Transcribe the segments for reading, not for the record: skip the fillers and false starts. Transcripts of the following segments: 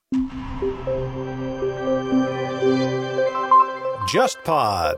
JustPod。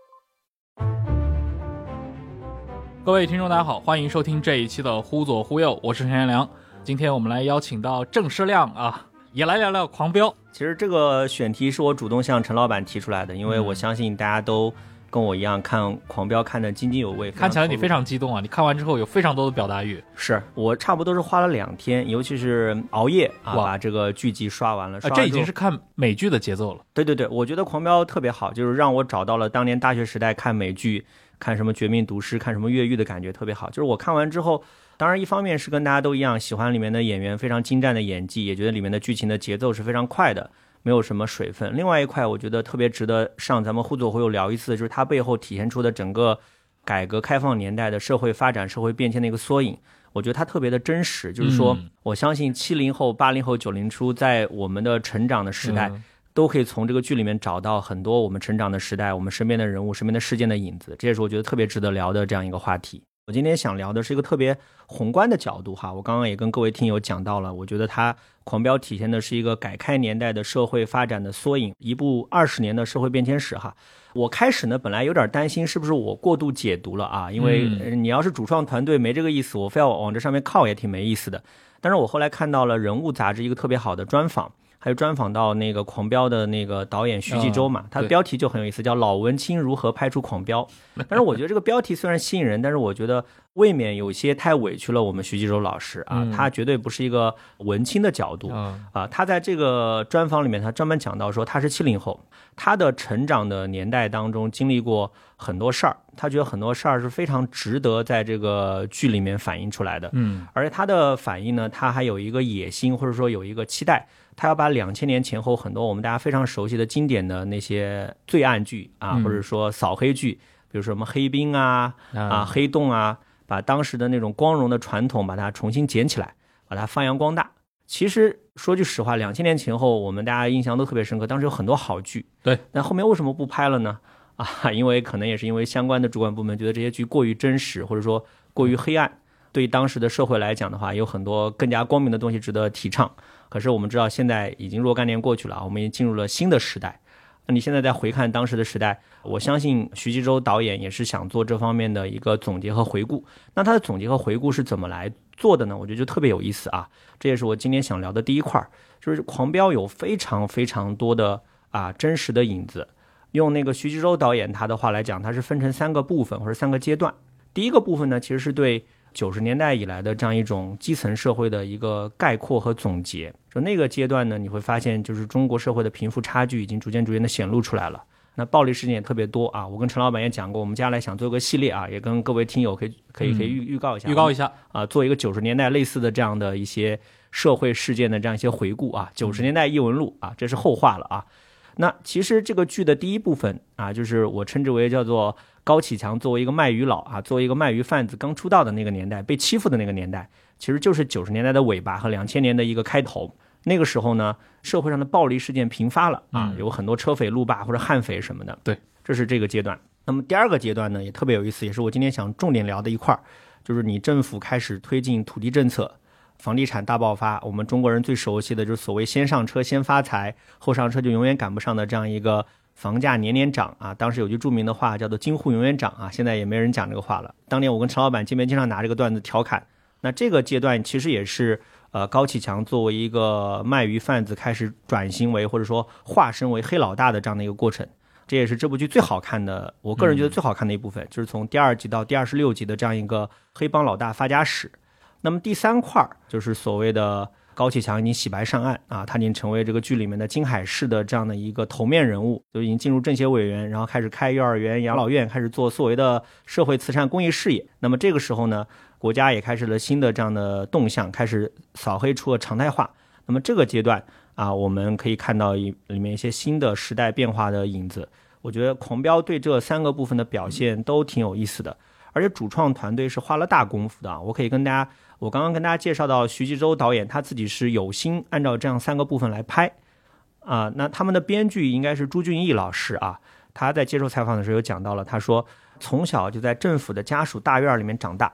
各位听众大家好，欢迎收听这一期的忽左忽右，我是陈彦良。今天我们来邀请到郑世亮啊，也来聊聊狂飙。 其实这个选题是我主动向陈老板提出来的，因为我相信大家都跟我一样看狂飙看得津津有味。 看起来你非常激动啊，你看完之后有非常多的表达欲。 是我差不多是花了2天，尤其是熬夜啊，把这个剧集刷完了。 这已经是看美剧的节奏了。 对对对，我觉得狂飙特别好，就是让我找到了当年大学时代看美剧，看什么绝命毒师，看什么越狱的感觉特别好。就是我看完之后，当然一方面是跟大家都一样喜欢里面的演员非常精湛的演技，也觉得里面的剧情的节奏是非常快的，没有什么水分。另外一块我觉得特别值得上咱们忽左忽右聊一次，就是它背后体现出的整个改革开放年代的社会发展、社会变迁的一个缩影。我觉得它特别的真实，就是说我相信70后、80后、90初在我们的成长的时代，都可以从这个剧里面找到很多我们成长的时代、我们身边的人物、身边的事件的影子。这也是我觉得特别值得聊的这样一个话题。我今天想聊的是一个特别宏观的角度哈，我刚刚也跟各位听友讲到了，我觉得它狂飙体现的是一个改开年代的社会发展的缩影，一部20年的社会变迁史哈。我开始呢本来有点担心是不是我过度解读了啊，因为你要是主创团队没这个意思，我非要往这上面靠也挺没意思的。但是我后来看到了人物杂志一个特别好的专访，还有专访到那个狂飙的那个导演徐纪周嘛，他的标题就很有意思，叫老文青如何拍出狂飙。但是我觉得这个标题虽然吸引人，但是我觉得未免有些太委屈了我们徐纪周老师啊，他绝对不是一个文青的角度啊。他在这个专访里面他专门讲到说他是70后，他的成长的年代当中经历过很多事儿，他觉得很多事儿是非常值得在这个剧里面反映出来的。而且他的反应呢，他还有一个野心，或者说有一个期待，他要把2000年前后很多我们大家非常熟悉的经典的那些罪案剧啊，或者说扫黑剧，比如说什么黑冰啊、黑洞啊，把当时的那种光荣的传统把它重新捡起来，把它发扬光大。其实说句实话，2000年前后我们大家印象都特别深刻，当时有很多好剧， 对， 但后面为什么不拍了呢？因为可能也是因为相关的主管部门觉得这些剧过于真实，或者说过于黑暗，对当时的社会来讲的话，有很多更加光明的东西值得提倡。可是我们知道现在已经若干年过去了，我们已经进入了新的时代。那你现在再回看当时的时代，我相信徐纪周导演也是想做这方面的一个总结和回顾。那他的总结和回顾是怎么来做的呢？我觉得就特别有意思啊。这也是我今天想聊的第一块，就是狂飙有非常非常多的真实的影子。用那个徐纪周导演他的话来讲，他是分成3个部分或者3个阶段。第一个部分呢，其实是对90年代以来的这样一种基层社会的一个概括和总结。就那个阶段呢，你会发现就是中国社会的贫富差距已经逐渐的显露出来了，那暴力事件也特别多啊。我跟陈老板也讲过，我们接下来想做个系列啊，也跟各位听友可以预告一下啊，做一个90年代类似的这样的一些社会事件的这样一些回顾啊，90年代异闻录啊，这是后话了啊。那其实这个剧的第一部分啊，就是我称之为叫做高启强作为一个卖鱼佬啊，作为一个卖鱼贩子刚出道的那个年代，被欺负的那个年代，其实就是90年代的尾巴和2000年的一个开头。那个时候呢，社会上的暴力事件频发了啊，有很多车匪、路霸或者悍匪什么的。对，这是这个阶段。那么第二个阶段呢，也特别有意思，也是我今天想重点聊的一块，就是你政府开始推进土地政策。房地产大爆发，我们中国人最熟悉的就是所谓先上车先发财，后上车就永远赶不上的这样一个房价年年涨啊。当时有句著名的话叫做京沪永远涨啊，现在也没人讲这个话了。当年我跟陈老板见面经常拿这个段子调侃。那这个阶段其实也是高启强作为一个卖鱼贩子开始转型为或者说化身为黑老大的这样的一个过程。这也是这部剧最好看的，我个人觉得最好看的一部分，就是从第2集到第26集的这样一个黑帮老大发家史。那么第3块就是所谓的高启强已经洗白上岸啊，他已经成为这个剧里面的金海市的这样的一个头面人物，就已经进入政协委员，然后开始开幼儿园、养老院，开始做所谓的社会慈善公益事业。那么这个时候呢，国家也开始了新的这样的动向，开始扫黑除恶常态化。那么这个阶段啊，我们可以看到里面一些新的时代变化的影子。我觉得狂飙对这3个部分的表现都挺有意思的，而且主创团队是花了大功夫的啊。我刚刚跟大家介绍到徐纪周导演他自己是有心按照这样3个部分来拍啊。那他们的编剧应该是朱俊毅老师啊，他在接受采访的时候有讲到了，他说从小就在政府的家属大院里面长大，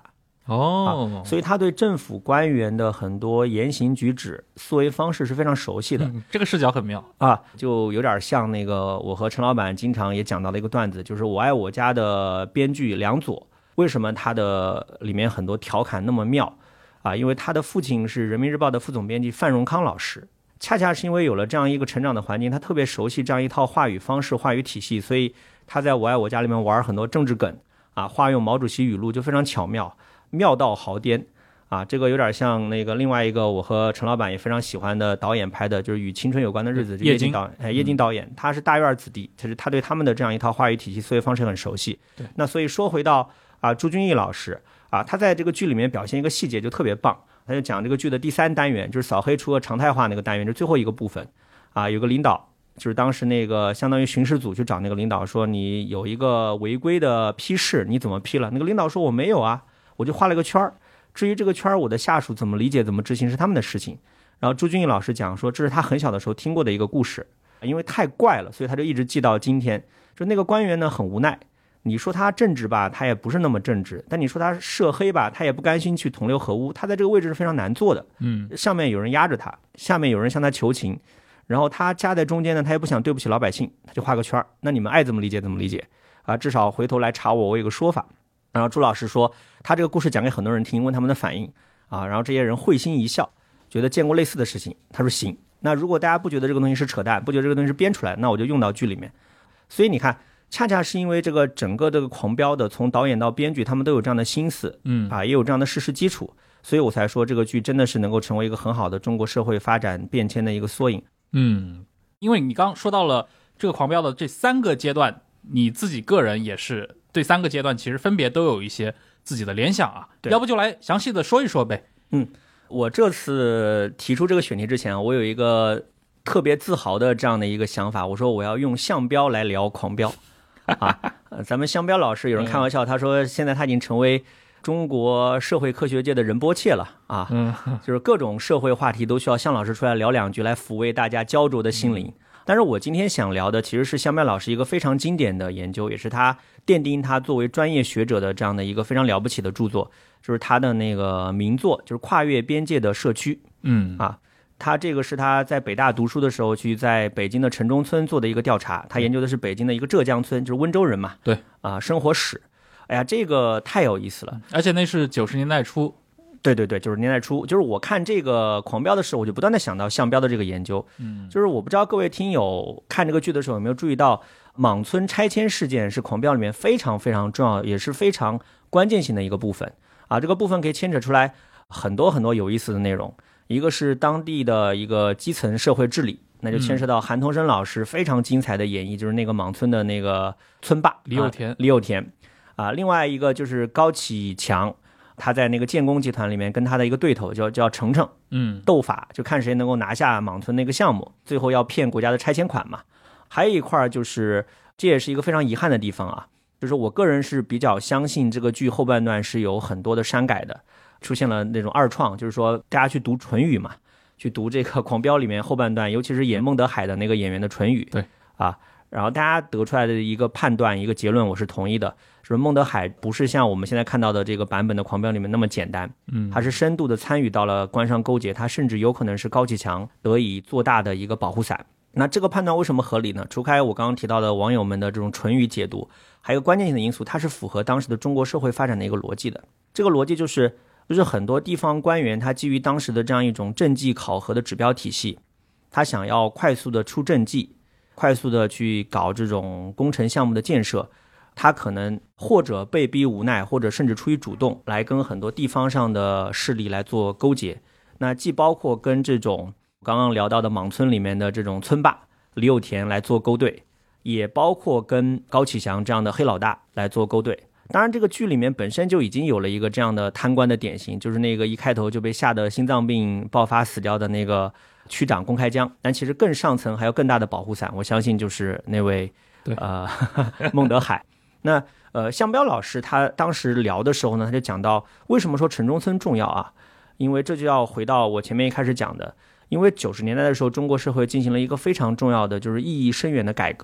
所以他对政府官员的很多言行举止、思维方式是非常熟悉的。 这个视角很妙就有点像那个我和陈老板经常也讲到的一个段子，就是《我爱我家》的编剧梁左，为什么他的里面很多调侃那么妙因为他的父亲是人民日报的副总编辑范荣康老师，恰恰是因为有了这样一个成长的环境，他特别熟悉这样一套话语方式、话语体系，所以他在我爱我家里面玩很多政治梗化用毛主席语录就非常巧妙，妙到毫巅这个有点像那个另外一个我和陈老板也非常喜欢的导演拍的，就是与青春有关的日子，叶金导演，他是大院子弟，其实他对他们的这样一套话语体系、思维方式很熟悉。那所以说回到朱君毅老师他在这个剧里面表现一个细节就特别棒，他就讲这个剧的第3单元，就是扫黑除恶常态化那个单元，就是最后一个部分有个领导，就是当时那个相当于巡视组去找那个领导说，你有一个违规的批示，你怎么批了？那个领导说我没有我就画了个圈儿，至于这个圈儿我的下属怎么理解怎么执行是他们的事情。然后朱君毅老师讲说，这是他很小的时候听过的一个故事，因为太怪了，所以他就一直记到今天。就那个官员呢很无奈，你说他正直吧，他也不是那么正直，但你说他涉黑吧，他也不甘心去同流合污，他在这个位置是非常难做的。上面有人压着他，下面有人向他求情，然后他夹在中间呢，他也不想对不起老百姓，他就画个圈儿，那你们爱怎么理解怎么理解至少回头来查我有个说法。然后朱老师说他这个故事讲给很多人听，问他们的反应然后这些人会心一笑，觉得见过类似的事情。他说行，那如果大家不觉得这个东西是扯淡，不觉得这个东西是编出来，那我就用到剧里面。所以你看，恰恰是因为这个整个这个狂飙的从导演到编剧他们都有这样的心思也有这样的事实基础，所以我才说这个剧真的是能够成为一个很好的中国社会发展变迁的一个缩影。 因为你刚刚说到了这个狂飙的这3个阶段，你自己个人也是对3个阶段其实分别都有一些自己的联想要不就来详细的说一说呗。 我这次提出这个选题之前，我有一个特别自豪的这样的一个想法，我说我要用项标来聊狂飙咱们项标老师有人开玩笑，他说现在他已经成为中国社会科学界的仁波切了就是各种社会话题都需要项老师出来聊2句来抚慰大家焦灼的心灵。但是我今天想聊的其实是项标老师一个非常经典的研究，也是他奠定他作为专业学者的这样的一个非常了不起的著作，就是他的那个名作，就是跨越边界的社区。他这个是他在北大读书的时候去在北京的城中村做的一个调查，他研究的是北京的一个浙江村，就是温州人嘛， 对生活史。哎呀，这个太有意思了， 而且那是90年代初。 对，90年代初，就是我看这个狂飙的时候，我就不断的想到项标的这个研究。就是我不知道各位听友看这个剧的时候有没有注意到，莽村拆迁事件是狂飙里面非常非常重要，也是非常关键性的一个部分这个部分可以牵扯出来很多很多有意思的内容。一个是当地的一个基层社会治理，那就牵涉到韩童生老师非常精彩的演绎，就是那个莽村的那个村霸李有田另外一个就是高启强，他在那个建工集团里面跟他的一个对头叫程程斗法，就看谁能够拿下莽村那个项目，最后要骗国家的拆迁款嘛。还有一块就是这也是一个非常遗憾的地方就是我个人是比较相信这个剧后半段是有很多的删改的，出现了那种二创，就是说大家去读唇语嘛，去读这个狂飙里面后半段，尤其是演孟德海的那个演员的唇语， 对然后大家得出来的一个判断一个结论我是同意的，就是孟德海不是像我们现在看到的这个版本的狂飙里面那么简单，他是深度的参与到了官商勾结，他甚至有可能是高启强得以做大的一个保护伞。那这个判断为什么合理呢？除开我刚刚提到的网友们的这种唇语解读，还有关键性的因素，它是符合当时的中国社会发展的一个逻辑的。这个逻辑就是很多地方官员他基于当时的这样一种政绩考核的指标体系，他想要快速的出政绩，快速的去搞这种工程项目的建设，他可能或者被逼无奈，或者甚至出于主动来跟很多地方上的势力来做勾结。那既包括跟这种刚刚聊到的莽村里面的这种村霸李有田来做勾兑，也包括跟高启强这样的黑老大来做勾兑。当然这个剧里面本身就已经有了一个这样的贪官的典型，就是那个一开头就被吓得心脏病爆发死掉的那个区长龚开江，但其实更上层还有更大的保护伞，我相信就是那位孟德海。那项彪老师他当时聊的时候呢，他就讲到为什么说城中村重要因为这就要回到我前面一开始讲的，因为90年代的时候中国社会进行了一个非常重要的就是意义深远的改革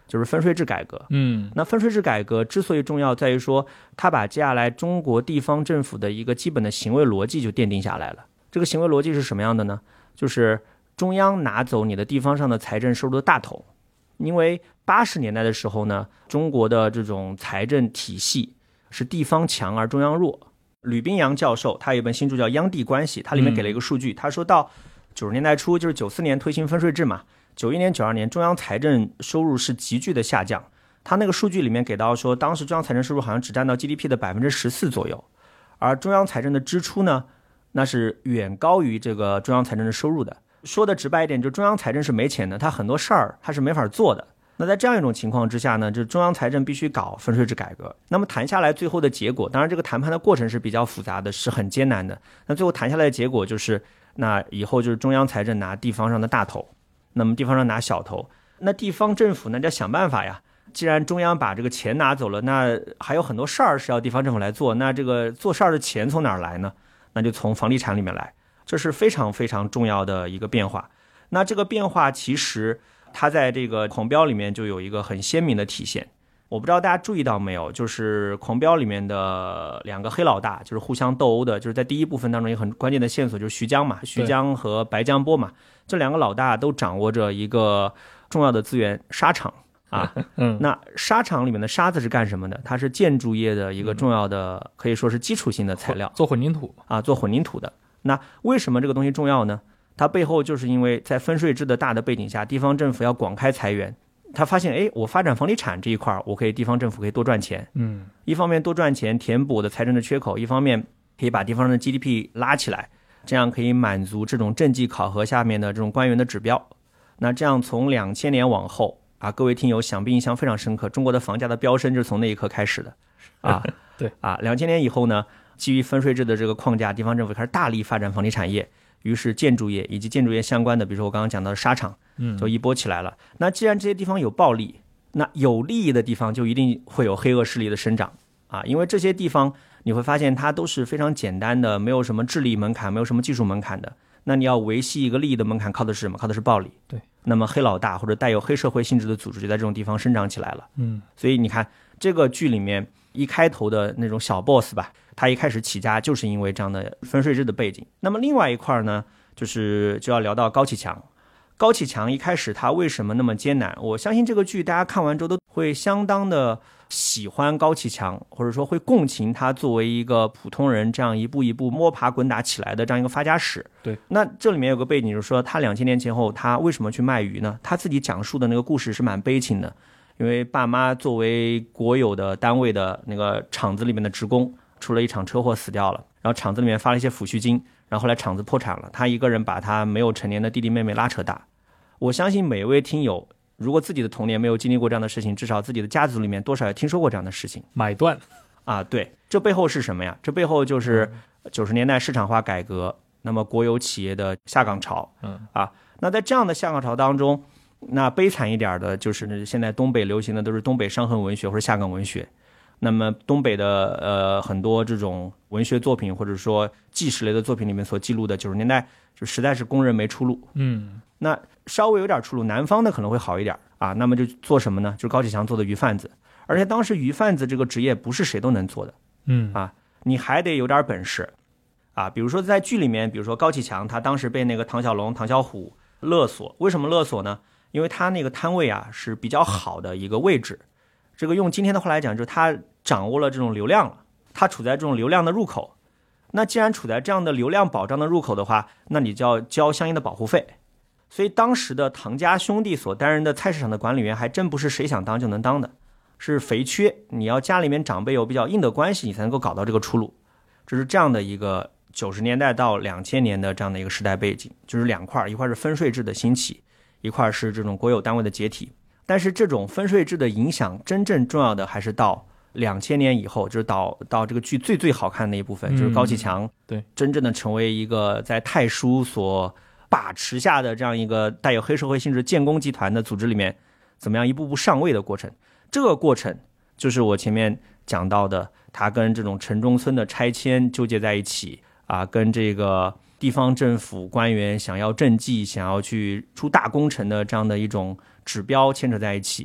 就是分税制改革。那分税制改革之所以重要，在于说它把接下来中国地方政府的一个基本的行为逻辑就奠定下来了。这个行为逻辑是什么样的呢？就是中央拿走你的地方上的财政收入的大头。因为80年代的时候呢，中国的这种财政体系是地方强而中央弱。吕冰洋教授他有一本新著叫《央地关系》，他里面给了一个数据，他说到90年代初，就是94年推行分税制嘛，91年、92年中央财政收入是急剧的下降。他那个数据里面给到说，当时中央财政收入好像只占到 GDP 的14%左右，而中央财政的支出呢，那是远高于这个中央财政的收入的。说的直白一点，就中央财政是没钱的，他很多事儿他是没法做的。那在这样一种情况之下呢，就中央财政必须搞分税制改革。那么谈下来最后的结果，当然这个谈判的过程是比较复杂的，是很艰难的。那最后谈下来的结果就是，那以后就是中央财政拿地方上的大头，那么地方上拿小头。那地方政府呢，就要想办法呀。既然中央把这个钱拿走了，那还有很多事儿是要地方政府来做。那这个做事儿的钱从哪儿来呢？那就从房地产里面来。这是非常非常重要的一个变化。那这个变化其实它在这个狂飙里面就有一个很鲜明的体现。我不知道大家注意到没有，就是狂飙里面的2个黑老大就是互相斗殴的，就是在第一部分当中一个很关键的线索，就是徐江嘛，徐江和白江波嘛，这2个老大都掌握着一个重要的资源，沙场啊。那沙场里面的沙子是干什么的？它是建筑业的一个重要的，可以说是基础性的材料， 做混凝土啊，做混凝土的。那为什么这个东西重要呢？它背后就是因为在分税制的大的背景下，地方政府要广开财源，他发现，我发展房地产这一块，我可以地方政府可以多赚钱。一方面多赚钱，填补我的财政的缺口；一方面可以把地方的 GDP 拉起来，这样可以满足这种政绩考核下面的这种官员的指标。那这样从2000年往后啊，各位听友想必印象非常深刻，中国的房价的飙升就是从那一刻开始的啊。 对啊 ，2000年以后呢，基于分税制的这个框架，地方政府开始大力发展房地产业，于是建筑业以及建筑业相关的，比如说我刚刚讲到的沙场，就一波起来了。那既然这些地方有暴利，那有利益的地方就一定会有黑恶势力的生长啊，因为这些地方你会发现它都是非常简单的，没有什么智力门槛，没有什么技术门槛的。那你要维系一个利益的门槛，靠的是什么？靠的是暴利。 对。 那么黑老大或者带有黑社会性质的组织就在这种地方生长起来了。所以你看这个剧里面一开头的那种小 boss 吧，他一开始起家就是因为这样的分税制的背景。那么另外一块呢，就要聊到高启强。高启强一开始他为什么那么艰难？我相信这个剧大家看完之后都会相当的喜欢高启强，或者说会共情他作为一个普通人这样一步一步摸爬滚打起来的这样一个发家史。 对， 那这里面有个背景，就是说他2000年前后他为什么去卖鱼呢？他自己讲述的那个故事是蛮悲情的，因为爸妈作为国有的单位的那个厂子里面的职工，出了一场车祸死掉了，然后厂子里面发了一些抚恤金，然后后来厂子破产了，他一个人把他没有成年的弟弟妹妹拉扯大。我相信每位听友如果自己的童年没有经历过这样的事情，至少自己的家族里面多少也听说过这样的事情。 买断啊，对，这背后是什么呀？这背后就是90年代市场化改革，那么国有企业的下岗潮。那在这样的下岗潮当中，那悲惨一点的就是现在东北流行的都是东北伤痕文学或者下岗文学。那么东北的很多这种文学作品或者说纪实类的作品里面所记录的90年代就实在是工人没出路。那稍微有点出路，南方的可能会好一点啊。那么就做什么呢？就是高启强做的鱼贩子，而且当时鱼贩子这个职业不是谁都能做的。你还得有点本事啊。比如说在剧里面，比如说高启强他当时被那个唐小龙、唐小虎勒索，为什么勒索呢？因为他那个摊位啊是比较好的一个位置，这个用今天的话来讲，就是他掌握了这种流量了，他处在这种流量的入口。那既然处在这样的流量保障的入口的话，那你就要交相应的保护费。所以当时的唐家兄弟所担任的菜市场的管理员还真不是谁想当就能当的，是肥缺，你要家里面长辈有比较硬的关系，你才能够搞到这个出路。这是这样的一个90年代到2000年的这样的一个时代背景，就是两块，一块是分税制的兴起，一块是这种国有单位的解体。但是这种分税制的影响真正重要的还是到2000年以后，就是到这个剧最好看的一部分，就是高启强对真正的成为一个在太叔所把持下的这样一个带有黑社会性质建工集团的组织里面怎么样一步步上位的过程。这个过程就是我前面讲到的，他跟这种城中村的拆迁纠结在一起啊，跟这个地方政府官员想要政绩想要去出大工程的这样的一种指标牵扯在一起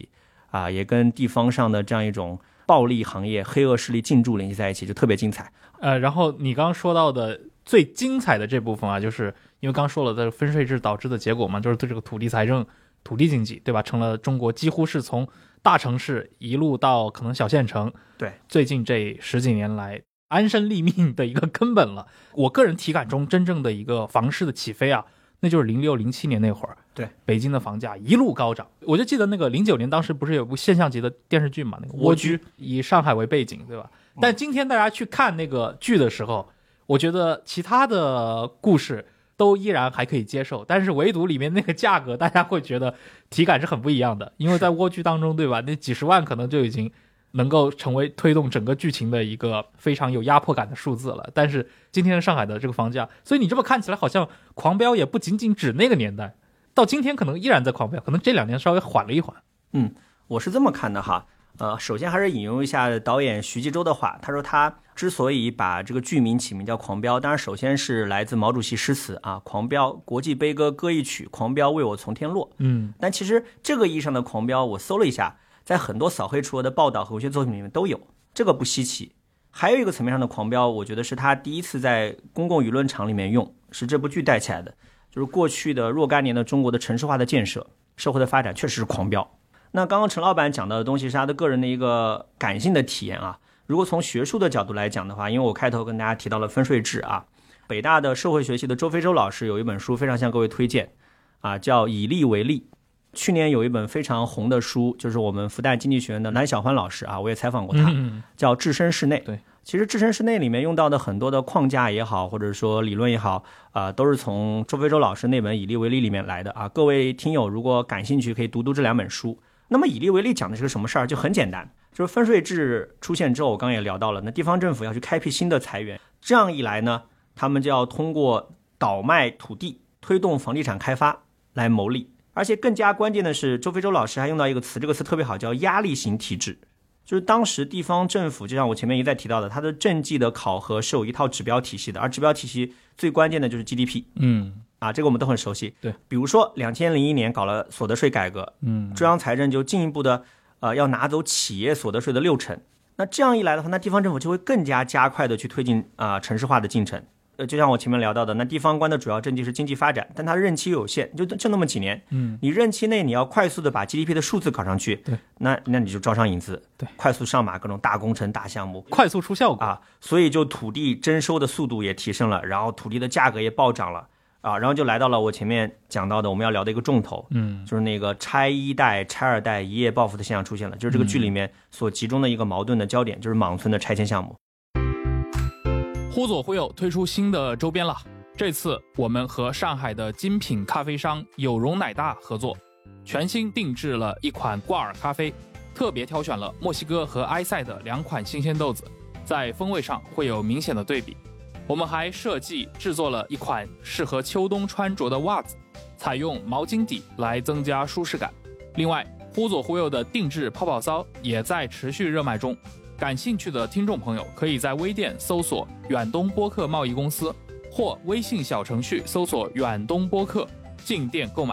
也跟地方上的这样一种暴力行业、黑恶势力进驻联系在一起，就特别精彩。 然后你刚刚说到的最精彩的这部分啊，就是因为刚说了这个分税制导致的结果嘛，就是对这个土地财政、土地经济，对吧？成了中国几乎是从大城市一路到可能小县城， 对， 最近这10几年来安身立命的一个根本了。我个人体感中真正的一个房市的起飞啊，那就是06、07年那会儿， 对， 北京的房价一路高涨。我就记得那个09年当时不是有部现象级的电视剧嘛，那个蜗居，以上海为背景，对吧？但今天大家去看那个剧的时候，我觉得其他的故事都依然还可以接受，但是唯独里面那个价格大家会觉得体感是很不一样的。因为在蜗居当中，对吧，那几十万可能就已经能够成为推动整个剧情的一个非常有压迫感的数字了。但是今天上海的这个房价，所以你这么看起来好像狂飙也不仅仅指那个年代，到今天可能依然在狂飙，可能这2年稍微缓了一缓。 我是这么看的哈。首先还是引用一下导演徐纪周的话，他说他之所以把这个剧名起名叫狂飙，当然首先是来自毛主席诗词啊，狂飙国际悲歌歌一曲，狂飙为我从天落。但其实这个意义上的狂飙，我搜了一下，在很多扫黑除恶的报道和文学作品里面都有，这个不稀奇。还有一个层面上的狂飙，我觉得是他第一次在公共舆论场里面用，是这部剧带起来的，就是过去的若干年的中国的城市化的建设、社会的发展确实是狂飙。那刚刚陈老板讲到的东西是他的个人的一个感性的体验啊。如果从学术的角度来讲的话，因为我开头跟大家提到了分税制啊，北大的社会学系的周飞舟老师有一本书非常向各位推荐啊，叫《以利为利》。去年有一本非常红的书，就是我们复旦经济学院的蓝小欢老师啊，我也采访过他，叫《置身事内》。 对， 其实置身事内里面用到的很多的框架也好，或者说理论也好，都是从周飞舟老师那本《以利为利》里面来的啊。各位听友如果感兴趣，可以读读这2本书。那么以利为利讲的是个什么事儿？就很简单，就是分税制出现之后，我刚刚也聊到了，那地方政府要去开辟新的财源，这样一来呢，他们就要通过倒卖土地，推动房地产开发来牟利。而且更加关键的是，周飞舟老师还用到一个词，这个词特别好，叫压力型体制。就是当时地方政府，就像我前面一再提到的，它的政绩的考核是有一套指标体系的，而指标体系最关键的就是 GDP。这个我们都很熟悉。 对， 比如说2001年搞了所得税改革，中央财政就进一步的要拿走企业所得税的60%。那这样一来的话，那地方政府就会更加加快的去推进城市化的进程。就像我前面聊到的，那地方官的主要政绩是经济发展，但它任期有限，就那么几年。你任期内你要快速的把 GDP 的数字搞上去， 对， 那你就招商引资， 对， 快速上马各种大工程、大项目， 快速出效果啊，所以就土地征收的速度也提升了，然后土地的价格也暴涨了啊，然后就来到了我前面讲到的我们要聊的一个重头，就是那个拆1代、拆2代一夜暴富的现象出现了，就是这个剧里面所集中的一个矛盾的焦点，就是莽村的拆迁项目。 忽左忽右推出新的周边了，这次我们和上海的精品咖啡商有容奶大合作，全新定制了一款挂耳咖啡，特别挑选了墨西哥和埃塞的2款新鲜豆子，在风味上会有明显的对比。我们还设计制作了一款适合秋冬穿着的袜子，采用毛巾底来增加舒适感。另外，忽左忽右的定制泡泡骚也在持续热卖中，感兴趣的听众朋友可以在微店搜索远东播客贸易公司，或微信小程序搜索远东播客进店购买。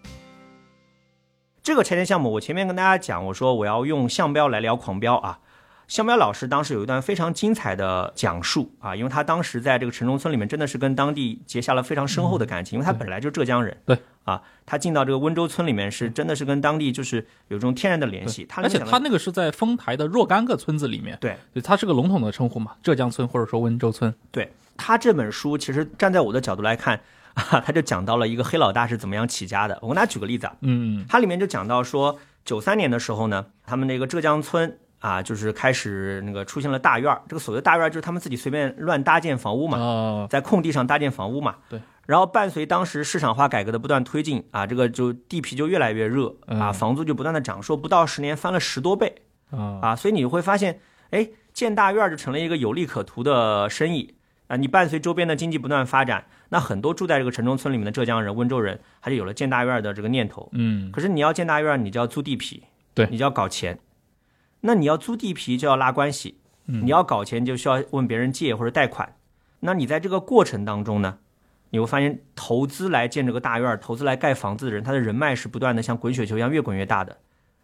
这个拆迁项目我前面跟大家讲，我说我要用项标来聊狂飙啊。项标老师当时有一段非常精彩的讲述啊，因为他当时在这个城中村里面真的是跟当地结下了非常深厚的感情，因为他本来就是浙江人， 对啊，他进到这个温州村里面是真的是跟当地就是有这种天然的联系。 而且他那个是在丰台的若干个村子里面， 对， 他是个笼统的称呼嘛，浙江村或者说温州村。 对，他这本书其实站在我的角度来看他就讲到了一个黑老大是怎么样起家的。我跟大家举个例子啊，他里面就讲到说93年的时候呢，他们那个浙江村啊，就是开始那个出现了大院，这个所谓的大院就是他们自己随便乱搭建房屋嘛，在空地上搭建房屋嘛。 对。 然后伴随当时市场化改革的不断推进啊，这个就地皮就越来越热啊，房租就不断的涨，说不到10年翻了10多倍啊，所以你会发现，哎，建大院就成了一个有利可图的生意啊。你伴随周边的经济不断发展，那很多住在这个城中村里面的浙江人、温州人，他就有了建大院的这个念头。可是你要建大院，你就要租地皮， 对， 你就要搞钱。那你要租地皮就要拉关系，你要搞钱就需要问别人借或者贷款。那你在这个过程当中呢，你会发现投资来建这个大院、投资来盖房子的人，他的人脉是不断的像滚雪球一样越滚越大的。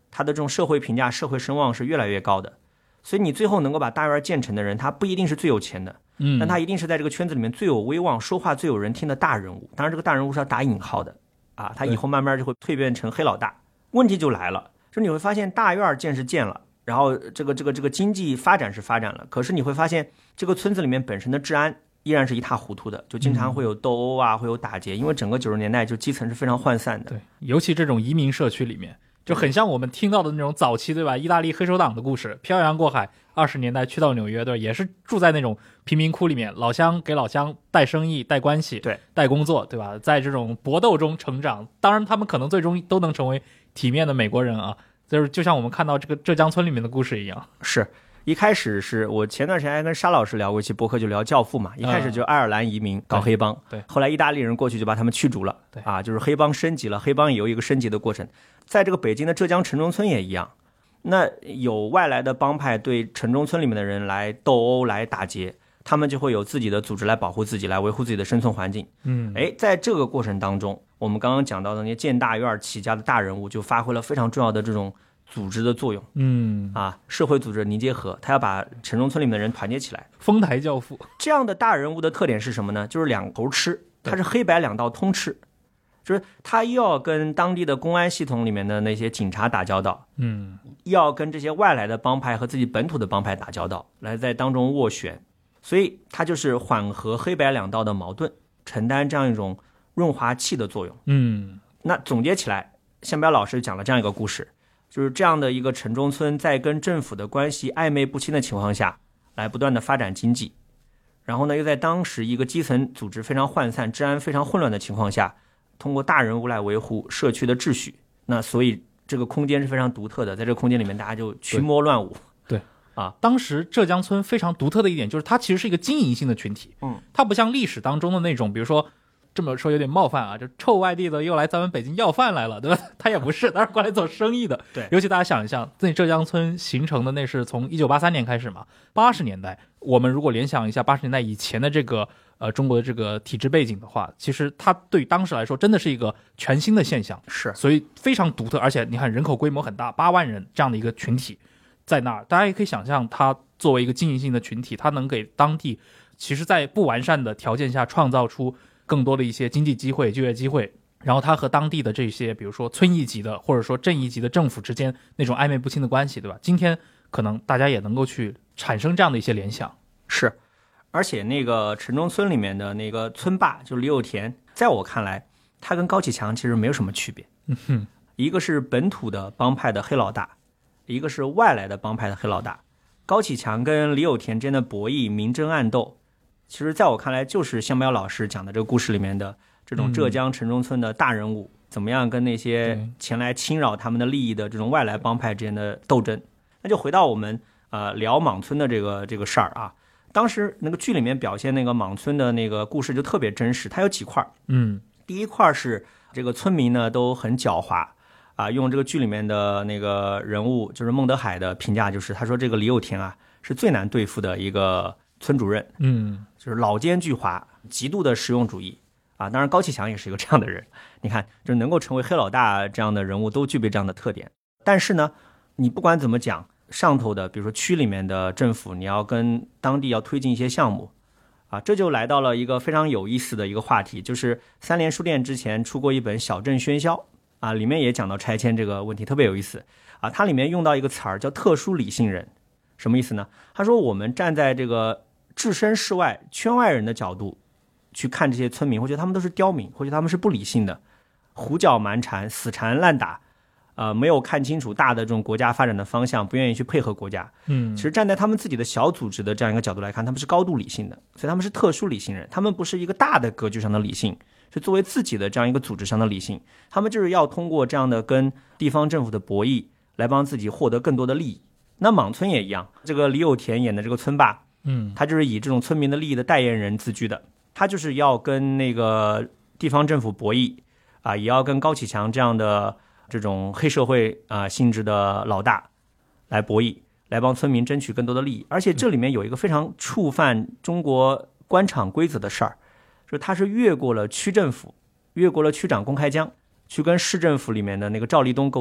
他的这种社会评价、社会声望是越来越高的。所以你最后能够把大院建成的人，他不一定是最有钱的，但他一定是在这个圈子里面最有威望、说话最有人听的大人物。当然，这个大人物是要打引号的啊，他以后慢慢就会蜕变成黑老大。问题就来了，就你会发现大院建是建了，然后这个经济发展是发展了，可是你会发现这个村子里面本身的治安依然是一塌糊涂的，就经常会有斗殴啊，会有打劫，因为整个90年代就基层是非常涣散的。 对，尤其这种移民社区里面。就很像我们听到的那种早期，对吧？意大利黑手党的故事，漂洋过海，20年代去到纽约，对吧？也是住在那种贫民窟里面，老乡给老乡带生意、带关系、 对， 带工作，对吧？在这种搏斗中成长，当然他们可能最终都能成为体面的美国人啊。就像我们看到这个浙江村里面的故事一样。 是。一开始是我前段时间还跟沙老师聊过一期博客，就聊教父嘛。一开始就爱尔兰移民搞黑帮， 对， 后来意大利人过去就把他们驱逐了， 对啊，就是黑帮升级了，黑帮也有一个升级的过程。在这个北京的浙江城中村也一样，那有外来的帮派对城中村里面的人来斗殴、来打劫，他们就会有自己的组织来保护自己，来维护自己的生存环境。在这个过程当中，我们刚刚讲到的那些建大院起家的大人物就发挥了非常重要的这种组织的作用，社会组织凝结合，他要把城中村里面的人团结起来。 丰台教父这样的大人物的特点是什么呢？就是两头吃，他是黑白两道通吃，就是他又要跟当地的公安系统里面的那些警察打交道，要跟这些外来的帮派和自己本土的帮派打交道，来在当中斡旋，所以他就是缓和黑白两道的矛盾，承担这样一种润滑剂的作用。那总结起来，向彪老师讲了这样一个故事。就是这样的一个城中村在跟政府的关系暧昧不清的情况下来不断的发展经济，然后呢又在当时一个基层组织非常涣散、治安非常混乱的情况下，通过大人物来维护社区的秩序。那所以这个空间是非常独特的，在这个空间里面大家就群魔乱舞。 对啊，当时浙江村非常独特的一点就是它其实是一个经营性的群体，它不像历史当中的那种，比如说这么说有点冒犯啊，就臭外地的又来咱们北京要饭来了，对吧？他也不是，他是过来做生意的。 对， 尤其大家想一想，那浙江村形成的那是从1983年开始嘛，80年代，我们如果联想一下80年代以前的这个中国的这个体制背景的话，其实它对当时来说真的是一个全新的现象， 是， 所以非常独特，而且你看人口规模很大，8万人这样的一个群体在那儿，大家也可以想象，它作为一个经营性的群体，它能给当地其实在不完善的条件下创造出更多的一些经济机会、就业机会，然后它和当地的这些比如说村一级的或者说镇一级的政府之间那种暧昧不清的关系，对吧？今天可能大家也能够去产生这样的一些联想。 是，而且那个城中村里面的那个村霸就李有田，在我看来他跟高启强其实没有什么区别。一个是本土的帮派的黑老大，一个是外来的帮派的黑老大。高启强跟李有田之间的博弈、明争暗斗，其实在我看来就是向彪老师讲的这个故事里面的这种浙江城中村的大人物，怎么样跟那些前来侵扰他们的利益的这种外来帮派之间的斗争。那就回到我们聊莽村的这个事儿啊，当时那个剧里面表现那个莽村的那个故事就特别真实，它有几块。第一块是这个村民呢都很狡猾啊，用这个剧里面的那个人物就是孟德海的评价，就是他说这个李有田啊是最难对付的一个村主任，就是老奸巨猾，极度的实用主义啊。当然高启强也是一个这样的人，你看就能够成为黑老大这样的人物都具备这样的特点。但是呢，你不管怎么讲，上头的比如说区里面的政府，你要跟当地要推进一些项目啊，这就来到了一个非常有意思的一个话题，就是三联书店之前出过一本《小镇喧嚣》啊，里面也讲到拆迁这个问题，特别有意思啊。它里面用到一个词儿叫特殊理性人，什么意思呢？他说我们站在这个置身事外圈外人的角度去看这些村民，会觉得他们都是刁民，会觉得他们是不理性的，胡搅蛮缠，死缠烂打，没有看清楚大的这种国家发展的方向，不愿意去配合国家。其实站在他们自己的小组织的这样一个角度来看，他们是高度理性的，所以他们是特殊理性人，他们不是一个大的格局上的理性，是作为自己的这样一个组织上的理性，他们就是要通过这样的跟地方政府的博弈来帮自己获得更多的利益。那莽村也一样，这个李有田演的这个村霸，他就是以这种村民的利益的代言人自居的，他就是要跟那个地方政府博弈啊，也要跟高启强这样的这种黑社会性质的老大来博弈，来帮村民争取更多的利益。而且这里面有一个非常触犯中国官场规则的事儿，就是他是越过了区政府，越过了区长龚开江，去跟市政府里面的那个赵立东勾兑，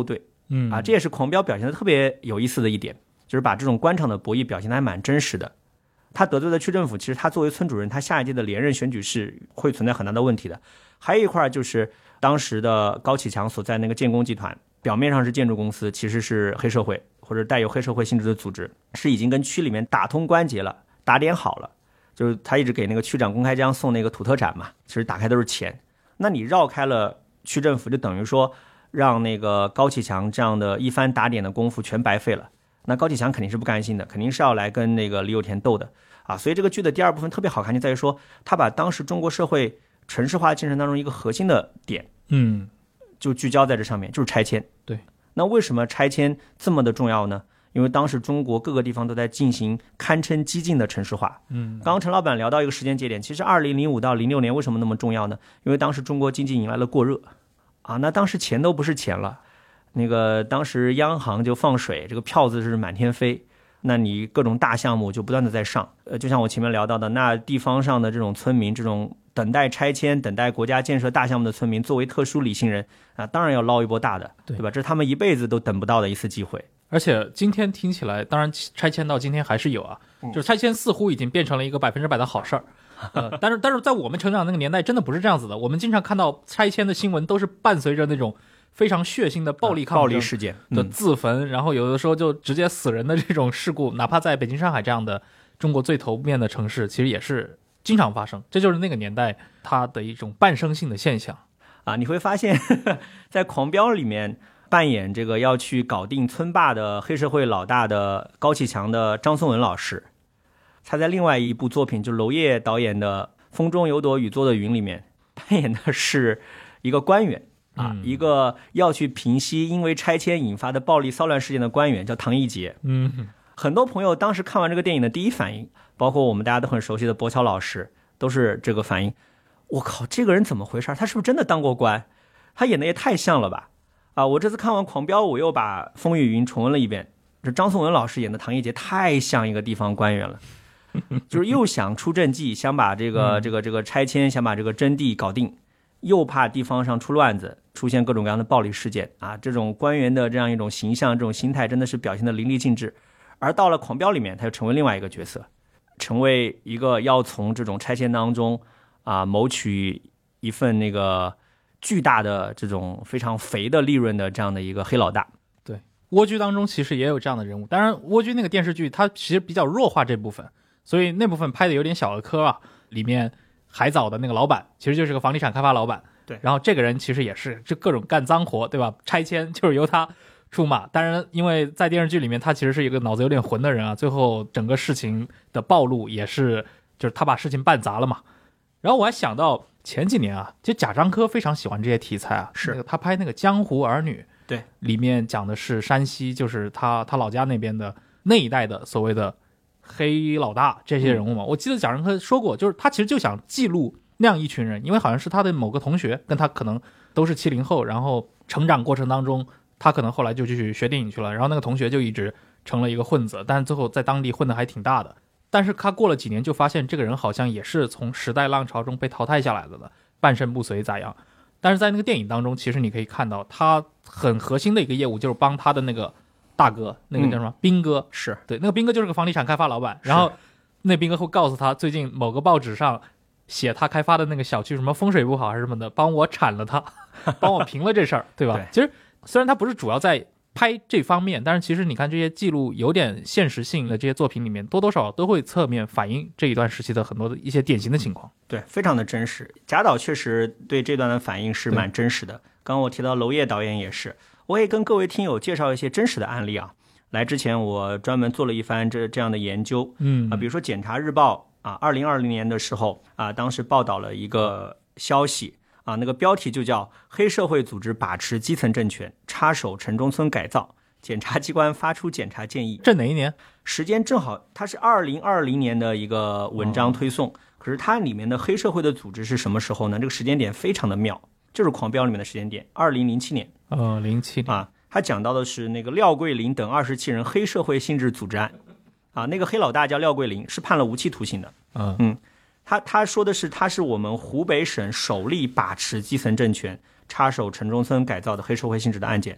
这也是狂飙表现的特别有意思的一点，就是把这种官场的博弈表现的还蛮真实的。他得罪了区政府，其实他作为村主任，他下一届的连任选举是会存在很大的问题的。还有一块就是当时的高启强所在那个建工集团，表面上是建筑公司，其实是黑社会或者带有黑社会性质的组织，是已经跟区里面打通关节了，打点好了。就是他一直给那个区长龚开江送那个土特产嘛，其实打开都是钱。那你绕开了区政府，就等于说让那个高启强这样的一番打点的功夫全白费了。那高启强肯定是不甘心的，肯定是要来跟那个李有田斗的啊。所以这个剧的第二部分特别好看，就在于说他把当时中国社会城市化进程当中一个核心的点，就聚焦在这上面，就是拆迁。 对， 那为什么拆迁这么的重要呢？因为当时中国各个地方都在进行堪称激进的城市化。刚刚陈老板聊到一个时间节点，其实2005到06年为什么那么重要呢？因为当时中国经济迎来了过热啊，那当时钱都不是钱了。那个当时央行就放水，这个票子是满天飞，那你各种大项目就不断的在上。就像我前面聊到的，那地方上的这种村民，这种等待拆迁、等待国家建设大项目的村民，作为特殊理性人啊，当然要捞一波大的，对吧？这是他们一辈子都等不到的一次机会。 而且今天听起来，当然拆迁到今天还是有啊，就是拆迁似乎已经变成了一个100%的好事儿。但是在我们成长那个年代，真的不是这样子的。我们经常看到拆迁的新闻，都是伴随着那种非常血腥的暴力抗争、 暴力事件的自焚，然后有的时候就直接死人的这种事故，哪怕在北京、上海这样的中国最头面的城市，其实也是经常发生。这就是那个年代它的一种伴生性的现象啊。你会发现，在《狂飙》里面扮演这个要去搞定村霸的黑社会老大的高启强的张颂文老师，他在另外一部作品，就娄烨导演的《风中有朵雨做的云》里面扮演的是一个官员啊，一个要去平息因为拆迁引发的暴力骚乱事件的官员，叫唐一杰。很多朋友当时看完这个电影的第一反应，包括我们大家都很熟悉的博乔老师，都是这个反应。我靠，这个人怎么回事？他是不是真的当过官？他演的也太像了吧！啊，我这次看完《狂飙》，我又把《风雨云》重温了一遍。这张颂文老师演的唐一杰太像一个地方官员了，就是又想出政绩，想把这个拆迁，想把这个征地搞定，又怕地方上出乱子，出现各种各样的暴力事件啊！这种官员的这样一种形象，这种心态，真的是表现的淋漓尽致。而到了《狂飙》里面，他就成为另外一个角色，成为一个要从这种拆迁当中谋取一份那个巨大的这种非常肥的利润的这样的一个黑老大。 对，蜗居当中其实也有这样的人物，当然蜗居那个电视剧它其实比较弱化这部分，所以那部分拍的有点小儿科啊。里面海藻的那个老板其实就是个房地产开发老板， 对， 然后这个人其实也是就各种干脏活，对吧？拆迁就是由他出马。当然因为在电视剧里面他其实是一个脑子有点混的人啊，最后整个事情的暴露也是就是他把事情办砸了嘛。然后我还想到前几年啊，其实贾樟柯非常喜欢这些题材啊， 是他拍那个《江湖儿女》， 对， 里面讲的是山西，就是他老家那边的那一代的所谓的黑老大这些人物嘛。我记得贾樟柯说过，就是他其实就想记录那样一群人，因为好像是他的某个同学跟他可能都是70后，然后成长过程当中他可能后来就去学电影去了，然后那个同学就一直成了一个混子，但是最后在当地混得还挺大的。但是他过了几年就发现这个人好像也是从时代浪潮中被淘汰下来的，半身不遂咋样。但是在那个电影当中，其实你可以看到他很核心的一个业务就是帮他的那个大哥，那个叫什么兵哥， 是对，那个兵哥就是个房地产开发老板，然后那兵哥会告诉他最近某个报纸上写他开发的那个小区什么风水不好还是什么的，帮我铲了他，帮我平了这事儿，对吧？ 对， 其实虽然他不是主要在拍这方面，但是其实你看这些记录有点现实性的这些作品里面，多多少少都会侧面反映这一段时期的很多的一些典型的情况。 对，非常的真实。贾导确实对这段的反应是蛮真实的。刚刚我提到娄烨导演也是，我也跟各位听友介绍一些真实的案例啊。来之前我专门做了一番这样的研究，比如说《检察日报》2020年的时候当时报道了一个消息那个标题就叫黑社会组织把持基层政权，插手城中村改造，检察机关发出检察建议。 这哪一年？ 时间正好它是2020年的一个文章推送，可是它里面的黑社会的组织是什么时候呢？这个时间点非常的妙，就是《狂飙》里面的时间点，2007年。 07年他讲到的是那个廖桂林等27人黑社会性质组织案那个黑老大叫廖桂林，是判了无期徒刑的。他说的是他是我们湖北省首例把持基层政权、插手城中村改造的黑社会性质的案件。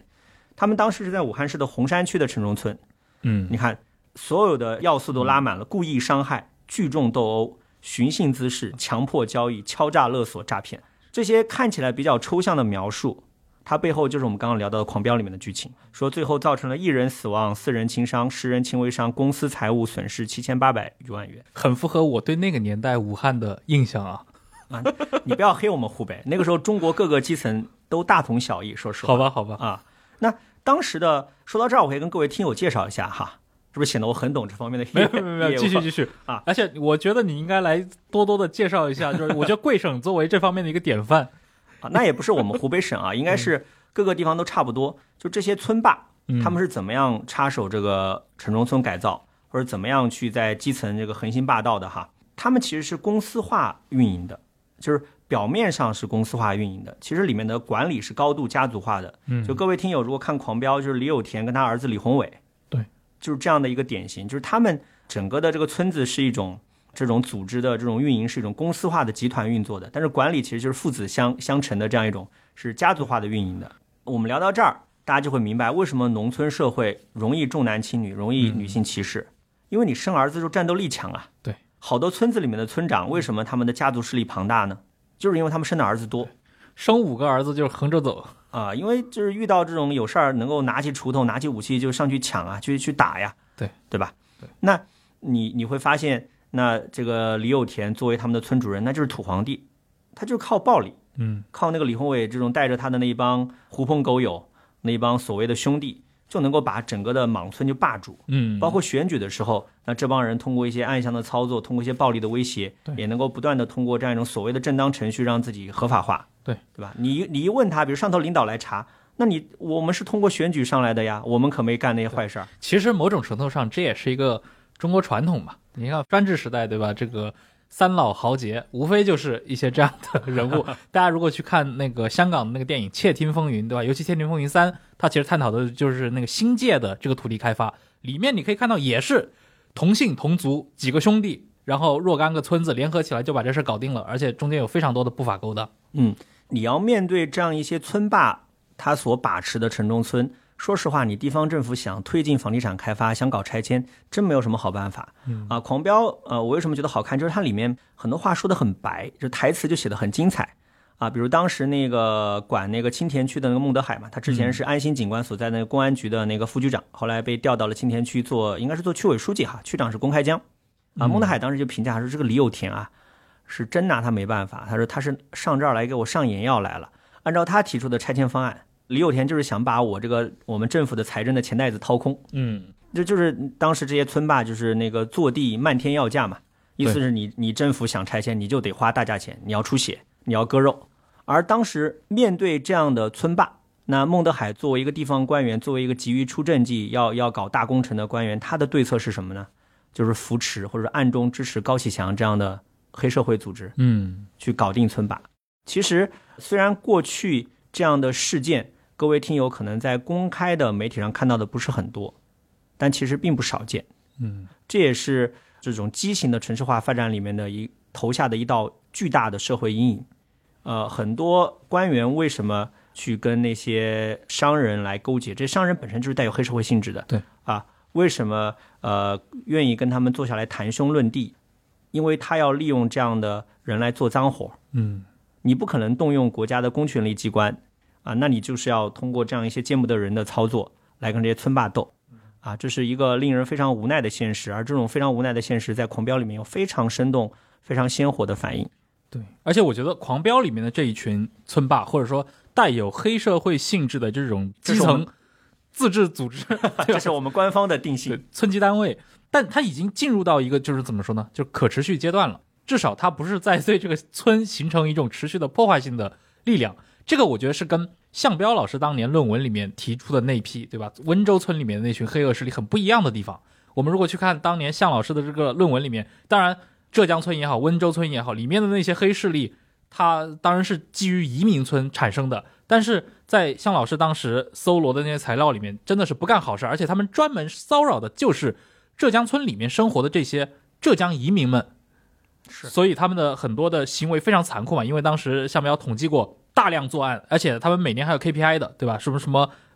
他们当时是在武汉市的洪山区的城中村。你看所有的要素都拉满了，故意伤害、聚众斗殴、寻衅滋事、强迫交易、敲诈勒索、诈骗，这些看起来比较抽象的描述，它背后就是我们刚刚聊到的《狂飙》里面的剧情，说最后造成了1人死亡、4人轻伤、10人轻微伤，公司财务损失7800余万元， 很符合我对那个年代武汉的印象啊。 你不要黑我们湖北，那个时候中国各个基层都大同小异，说实话。 好吧啊，那当时的说到这儿，我可以跟各位听友介绍一下哈，是不是显得我很懂这方面的业务？ 没有，继续啊！ 而且我觉得你应该来多多的介绍一下，就是我觉得贵省作为这方面的一个典范啊，那也不是我们湖北省啊，应该是各个地方都差不多。就这些村霸，他们是怎么样插手这个城中村改造，或者怎么样去在基层这个横行霸道的哈？他们其实是公司化运营的，就是表面上是公司化运营的，其实里面的管理是高度家族化的。就各位听友如果看《狂飙》，就是李有田跟他儿子李宏伟， 对， 就是这样的一个典型，就是他们整个的这个村子是一种这种组织的这种运营是一种公司化的集团运作的，但是管理其实就是父子相承的这样一种是家族化的运营的。我们聊到这儿，大家就会明白为什么农村社会容易重男轻女，容易女性歧视，因为你生儿子就战斗力强啊。 对， 好多村子里面的村长为什么他们的家族势力庞大呢？就是因为他们生的儿子多， 生5个儿子就是横着走啊，因为就是遇到这种有事儿能够拿起锄头拿起武器就上去抢啊，去打呀，对吧？ 对， 那你会发现，那这个李有田作为他们的村主任，那就是土皇帝，他就是靠暴力，靠那个李宏伟这种带着他的那一帮狐朋狗友，那一帮所谓的兄弟，就能够把整个的莽村就霸住。包括选举的时候，那这帮人通过一些暗箱的操作，通过一些暴力的威胁，也能够不断的通过这样一种所谓的正当程序让自己合法化。对吧？你一问他，比如上头领导来查，那我们是通过选举上来的呀，我们可没干那些坏事儿。 其实某种程度上，这也是一个中国传统嘛。你看专制时代，对吧？这个三老豪杰，无非就是一些这样的人物。大家如果去看那个香港的那个电影《窃听风云》，对吧？尤其《窃听风云3》，它其实探讨的就是那个新界的这个土地开发。里面你可以看到，也是同姓同族几个兄弟，然后若干个村子联合起来就把这事搞定了，而且中间有非常多的不法勾当。 你要面对这样一些村霸他所把持的城中村，说实话，你地方政府想推进房地产开发，想搞拆迁，真没有什么好办法。狂飙我为什么觉得好看，就是它里面很多话说得很白，就台词就写得很精彩啊。比如当时那个管那个青田区的那个孟德海嘛，他之前是安心警官所在那个公安局的那个副局长，后来被调到了青田区应该是做区委书记哈，区长是龚开江啊。孟德海当时就评价说，这个李有田啊是真拿他没办法，他说他是上这儿来给我上眼药来了。按照他提出的拆迁方案，李有田就是想把我们政府的财政的钱袋子掏空。这就是当时这些村霸就是那个坐地漫天要价嘛，意思是你政府想拆迁，你就得花大价钱，你要出血，你要割肉。而当时面对这样的村霸，那孟德海作为一个地方官员，作为一个急于出政绩要搞大工程的官员，他的对策是什么呢？就是扶持或者暗中支持高启强这样的黑社会组织，去搞定村霸。其实虽然过去这样的事件，各位听友可能在公开的媒体上看到的不是很多，但其实并不少见。这也是这种畸形的城市化发展里面的投下的一道巨大的社会阴影。很多官员为什么去跟那些商人来勾结？这商人本身就是带有黑社会性质的。 对啊，为什么愿意跟他们坐下来谈兄论弟？因为他要利用这样的人来做脏活。你不可能动用国家的公权力机关啊，那你就是要通过这样一些见不得人的操作来跟这些村霸斗啊，这是一个令人非常无奈的现实。而这种非常无奈的现实在狂飙里面有非常生动非常鲜活的反应。 对，而且我觉得狂飙里面的这一群村霸，或者说带有黑社会性质的这种基层自治组织， 这是我们官方的定性， 村级单位，但它已经进入到一个就是怎么说呢，就可持续阶段了。至少它不是在对这个村形成一种持续的破坏性的力量。这个我觉得是跟项彪老师当年论文里面提出的那批，对吧？温州村里面的那群黑恶势力很不一样的地方。我们如果去看当年项老师的这个论文里面，当然浙江村也好，温州村也好，里面的那些黑势力，它当然是基于移民村产生的，但是在项老师当时搜罗的那些材料里面，真的是不干好事，而且他们专门骚扰的就是浙江村里面生活的这些浙江移民们。所以他们的很多的行为非常残酷嘛，因为当时项彪统计过大量作案，而且他们每年还有 KPI 的，对吧？什么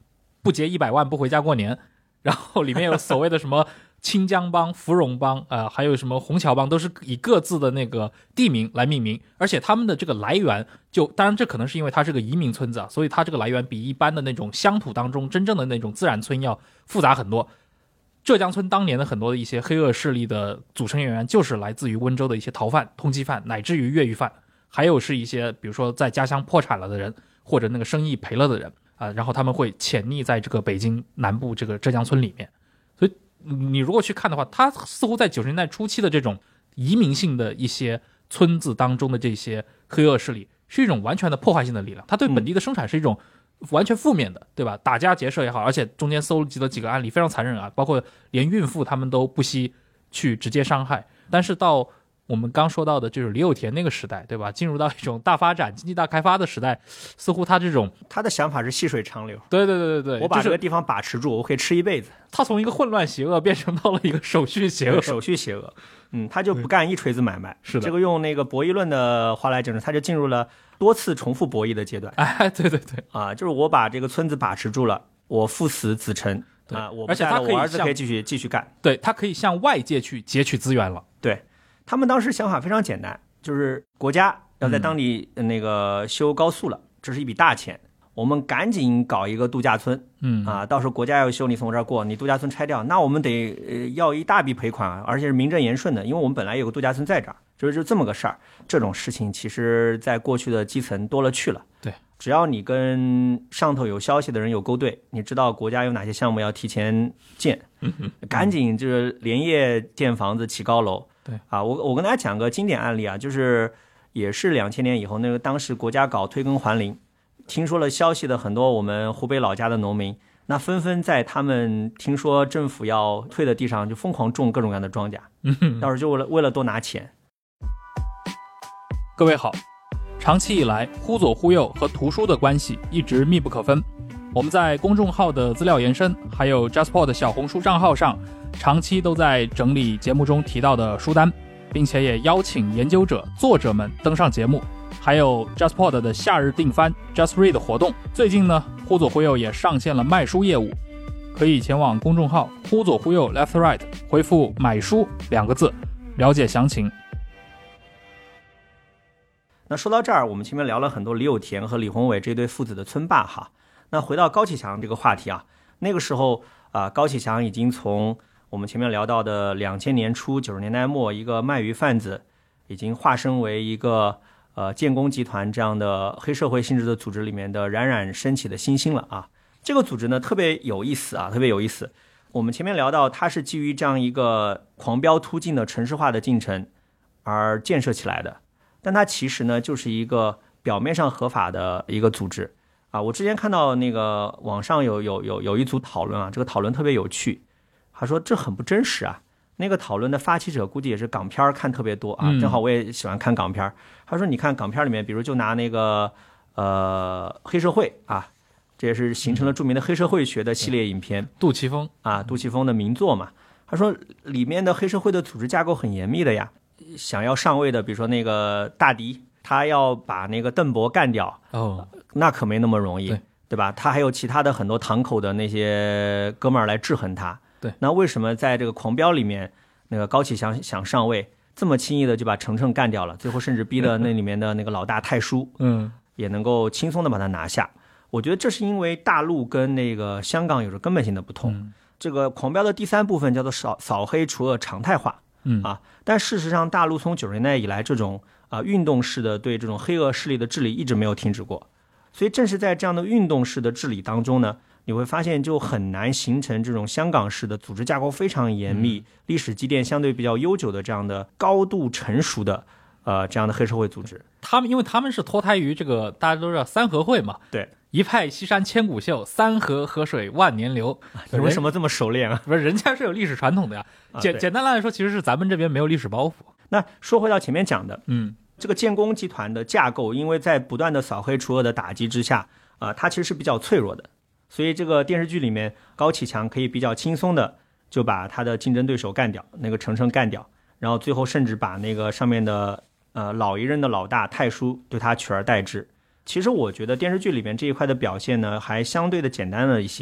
不结100万不回家过年，然后里面有所谓的什么清江帮、芙蓉帮还有什么虹桥帮，都是以各自的那个地名来命名，而且他们的这个来源当然这可能是因为它是个移民村子所以它这个来源比一般的那种乡土当中真正的那种自然村要复杂很多。浙江村当年的很多的一些黑恶势力的组成人员就是来自于温州的一些逃犯、通缉犯，乃至于越狱犯，还有是一些比如说在家乡破产了的人，或者那个生意赔了的人然后他们会潜匿在这个北京南部这个浙江村里面。所以你如果去看的话，它似乎在90年代初期的这种移民性的一些村子当中的这些黑恶势力是一种完全的破坏性的力量，它对本地的生产是一种完全负面的，对吧？打家劫舍也好，而且中间搜集了几个案例非常残忍包括连孕妇他们都不惜去直接伤害。但是到我们刚说到的就是李有田那个时代，对吧？进入到一种大发展、经济大开发的时代，似乎他的想法是细水长流。 对， 我把这个地方把持住，我可以吃一辈子。 他从一个混乱邪恶变成到了一个手续邪恶， 他就不干一锤子买卖。 是的， 这个用那个博弈论的话来讲，他就进入了多次重复博弈的阶段。 对就是我把这个村子把持住了，我父死子承我不在了，我儿子可以继续干。 对，他可以向外界去截取资源了。 对，他们当时想法非常简单，就是国家要在当地那个修高速了，这是一笔大钱，我们赶紧搞一个度假村。到时候国家要修，你从这儿过，你度假村拆掉，那我们得要一大笔赔款而且是名正言顺的，因为我们本来有个度假村在这儿，就这么个事儿。这种事情其实在过去的基层多了去了。 对， 只要你跟上头有消息的人有勾兑，你知道国家有哪些项目要提前建，赶紧就是连夜建房子起高楼。 对我跟大家讲个经典案例就是也是2000年以后，那个当时国家搞推耕还林，听说了消息的很多我们湖北老家的农民，那纷纷在他们听说政府要退的地上就疯狂种各种各样的庄稼，到时候就为了多拿钱。 各位好，长期以来忽左忽右和图书的关系一直密不可分。我们在公众号的资料延伸，还有 JustPod 小红书账号上，长期都在整理节目中提到的书单，并且也邀请研究者、作者们登上节目。还有 JustPod 的夏日订番 Just Read 活动，最近呢，忽左忽右也上线了卖书业务，可以前往公众号忽左忽右 Left Right 回复买书2个字了解详情。 那说到这儿，我们前面聊了很多李有田和李宏伟这对父子的村霸哈。那回到高启强这个话题那个时候高启强已经从我们前面聊到的2000年初90年代末一个卖鱼贩子，已经化身为一个建工集团这样的黑社会性质的组织里面的冉冉升起的新星了这个组织呢特别有意思特别有意思。我们前面聊到它是基于这样一个狂飙突进的城市化的进程而建设起来的，但它其实呢就是一个表面上合法的一个组织我之前看到那个网上有一组讨论这个讨论特别有趣，他说这很不真实那个讨论的发起者估计也是港片看特别多正好我也喜欢看港片。他说你看港片里面，比如就拿那个黑社会这也是形成了著名的黑社会学的系列影片， 杜琪峰杜琪峰的名作嘛。他说里面的黑社会的组织架构很严密的呀，想要上位的，比如说那个大迪，他要把那个邓伯干掉那可没那么容易， 对吧？他还有其他的很多堂口的那些哥们儿来制衡他。 对， 那为什么在这个狂飙里面，那个高启强想上位，这么轻易的就把程程干掉了，最后甚至逼的那里面的那个老大太叔也能够轻松的把他拿下。我觉得这是因为大陆跟那个香港有着根本性的不同。这个狂飙的第3部分叫做扫黑除恶常态化但事实上大陆从90年代以来这种运动式的对这种黑恶势力的治理一直没有停止过。所以正是在这样的运动式的治理当中呢，你会发现就很难形成这种香港式的组织架构非常严密、历史积淀相对比较悠久的这样的高度成熟的这样的黑社会组织。 因为他们是脱胎于这个大家都知道三合会嘛， 对， 一派西山千古秀，三河河水万年流。 你为什么这么熟练不是，人家是有历史传统的呀。简单来说，其实是咱们这边没有历史包袱。 那说回到前面讲的，这个建工集团的架构，因为在不断的扫黑除恶的打击之下它其实是比较脆弱的。所以这个电视剧里面，高启强可以比较轻松的就把他的竞争对手干掉，那个程程干掉，然后最后甚至把那个上面的老一任的老大太叔对他取而代之。其实我觉得电视剧里面这一块的表现呢，还相对的简单了一些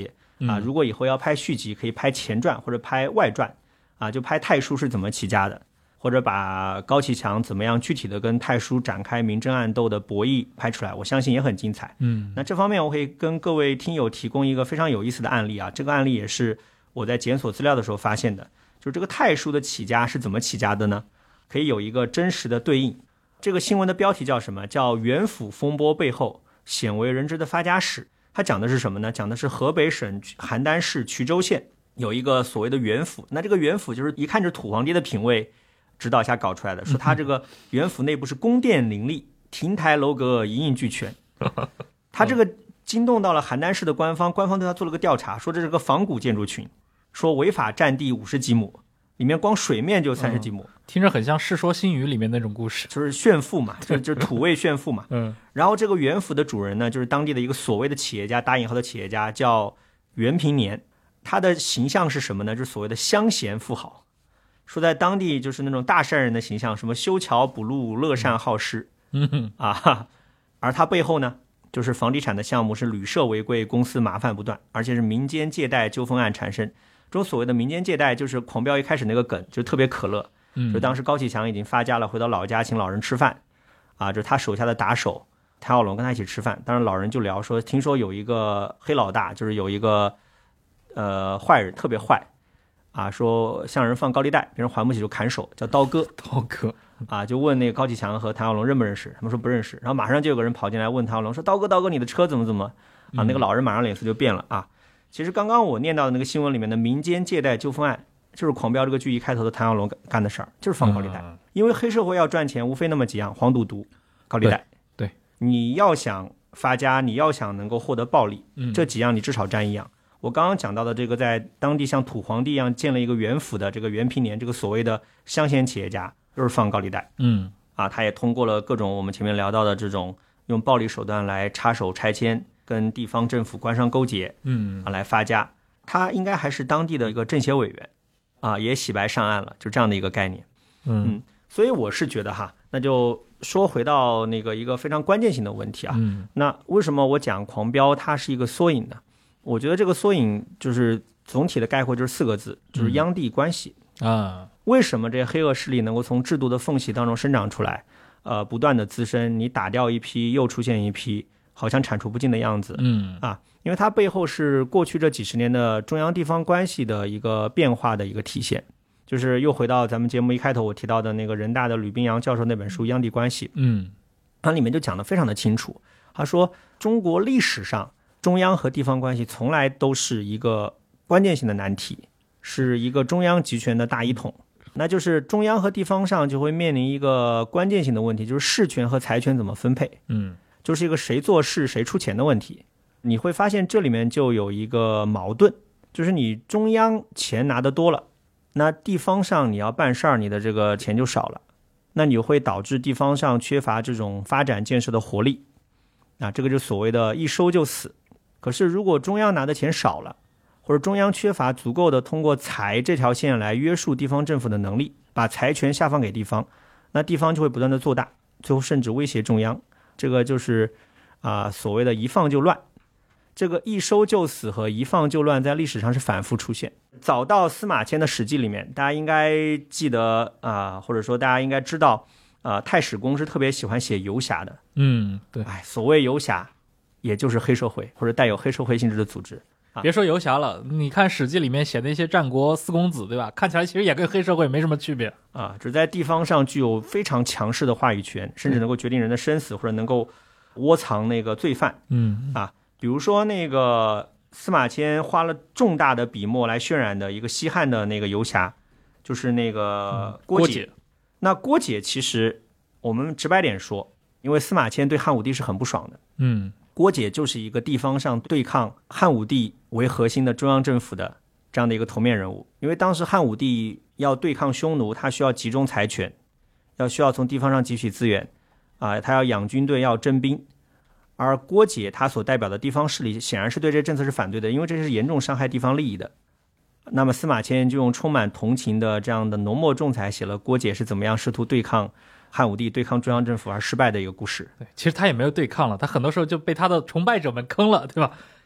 啊。如果以后要拍续集，可以拍前传或者拍外传啊，就拍太叔是怎么起家的，或者把高启强怎么样具体的跟太叔展开明争暗斗的博弈拍出来，我相信也很精彩。那这方面我会跟各位听友提供一个非常有意思的案例啊，这个案例也是我在检索资料的时候发现的，就是这个太叔的起家是怎么起家的呢？可以有一个真实的对应。这个新闻的标题叫什么？叫元府风波背后鲜为人知的发家史。它讲的是什么呢？讲的是河北省邯郸市衢州县有一个所谓的元府，那这个元府就是一看就是土皇帝的品味指导下搞出来的，说他这个元府内部是宫殿林立，亭台楼阁一应俱全。他这个惊动到了邯郸市的官方对他做了个调查，说这是个仿古建筑群，说违法占地50几亩，里面光水面就30几亩。 听着很像《世说新语》里面那种故事， 就是炫富嘛，就是土味炫富嘛。然后这个元府的主人呢，就是当地的一个所谓的企业家，打引号的企业家，叫袁平年。他的形象是什么呢？就是所谓的乡贤富豪，说在当地就是那种大善人的形象，什么修桥补路，乐善好施。而他背后呢，就是房地产的项目是屡设违规，公司麻烦不断，而且是民间借贷纠纷案缠身。这种所谓的民间借贷，就是狂飙一开始那个梗，就特别可乐。就当时高启强已经发家了，回到老家请老人吃饭啊，就是他手下的打手谭小龙跟他一起吃饭，当然老人就聊说，听说有一个黑老大，就是有一个坏人特别坏啊，说向人放高利贷，别人还不起就砍手，叫刀哥啊，就问那个高启强和谭小龙认不认识，他们说不认识，然后马上就有个人跑进来问谭小龙说，刀哥你的车怎么啊，那个老人马上脸色就变了啊。其实刚刚我念到的那个新闻里面的民间借贷纠纷案，就是狂飙这个剧一开头的谭小龙干的事儿，就是放高利贷。因为黑社会要赚钱，无非那么几样：黄赌毒、高利贷。 对， 你要想发家，你要想能够获得暴利，这几样你至少占一样。我刚刚讲到的这个，在当地像土皇帝一样建了一个元府的这个袁平年，这个所谓的乡贤企业家，就是放高利贷。他也通过了各种我们前面聊到的这种用暴力手段来插手拆迁，跟地方政府官商勾结，来发家。他应该还是当地的一个政协委员啊，也洗白上岸了，就这样的一个概念。所以我是觉得哈，那就说回到那个一个非常关键性的问题啊。那为什么我讲狂飙它是一个缩影呢？我觉得这个缩影就是总体的概括就是4个字，就是央地关系啊。 为什么这些黑恶势力能够从制度的缝隙当中生长出来，不断的滋生，你打掉一批又出现一批，好像铲除不尽的样子。因为它背后是过去这几十年的中央地方关系的一个变化的一个体现。就是又回到咱们节目一开头我提到的那个人大的吕冰洋教授那本书《央地关系》，它里面就讲得非常的清楚。他说，中国历史上中央和地方关系从来都是一个关键性的难题，是一个中央集权的大一统。那就是中央和地方上就会面临一个关键性的问题，就是事权和财权怎么分配。就是一个谁做事谁出钱的问题。你会发现这里面就有一个矛盾，就是你中央钱拿得多了，那地方上你要办事儿，你的这个钱就少了，那你会导致地方上缺乏这种发展建设的活力。这个就所谓的一收就死。可是如果中央拿的钱少了，或者中央缺乏足够的通过财这条线来约束地方政府的能力，把财权下放给地方，那地方就会不断的做大，最后甚至威胁中央。这个就是所谓的一放就乱。这个一收就死和一放就乱在历史上是反复出现。早到司马迁的史记里面，大家应该记得或者说大家应该知道太史公是特别喜欢写游侠的。 对。 所谓游侠也就是黑社会或者带有黑社会性质的组织。 别说游侠了，你看史记里面写的一些战国四公子，对吧？看起来其实也跟黑社会没什么区别只在地方上具有非常强势的话语权，甚至能够决定人的生死，或者能够窝藏那个罪犯。比如说那个司马迁花了重大的笔墨来渲染的一个西汉的那个游侠，就是那个郭解。那郭解其实我们直白点说，因为司马迁对汉武帝是很不爽的。郭解就是一个地方上对抗汉武帝为核心的中央政府的这样的一个头面人物。因为当时汉武帝要对抗匈奴，他需要集中财权，需要从地方上汲取资源他要养军队，要征兵。而郭解他所代表的地方势力显然是对这政策是反对的，因为这是严重伤害地方利益的。那么司马迁就用充满同情的这样的浓墨重彩写了郭解是怎么样试图对抗汉武帝、对抗中央政府而失败的一个故事。 对，其实他也没有对抗了，他很多时候就被他的崇拜者们坑了，对吧？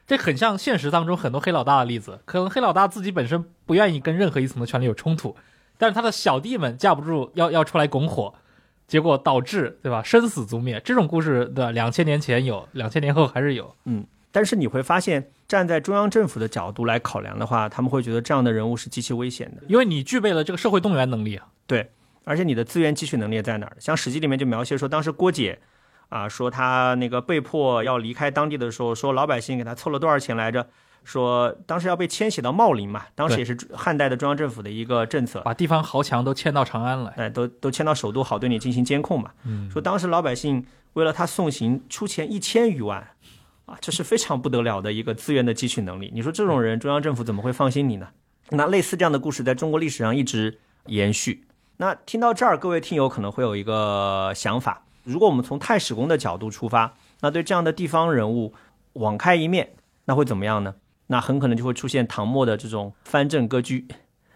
这很像现实当中很多黑老大的例子，可能黑老大自己本身不愿意跟任何一层的权力有冲突，但是他的小弟们架不住要出来拱火，结果导致对吧生死族灭。这种故事对吧，2000年前有，2000年后还是有。 但是你会发现，站在中央政府的角度来考量的话，他们会觉得这样的人物是极其危险的， 因为你具备了这个社会动员能力啊。 对，而且你的资源汲取能力在哪儿？像《史记》里面就描写说，当时郭解说他那个被迫要离开当地的时候，说老百姓给他凑了多少钱来着？说当时要被迁徙到茂陵嘛，当时也是汉代的中央政府的一个政策， 把地方豪强都迁到长安来， 都迁到首都，好对你进行监控嘛。说当时老百姓为了他送行出钱1000余万。这是非常不得了的一个资源的汲取能力。你说这种人，中央政府怎么会放心你呢？那类似这样的故事在中国历史上一直延续。那听到这儿，各位听友可能会有一个想法：如果我们从太史公的角度出发，那对这样的地方人物网开一面，那会怎么样呢？那很可能就会出现唐末的这种藩镇割据。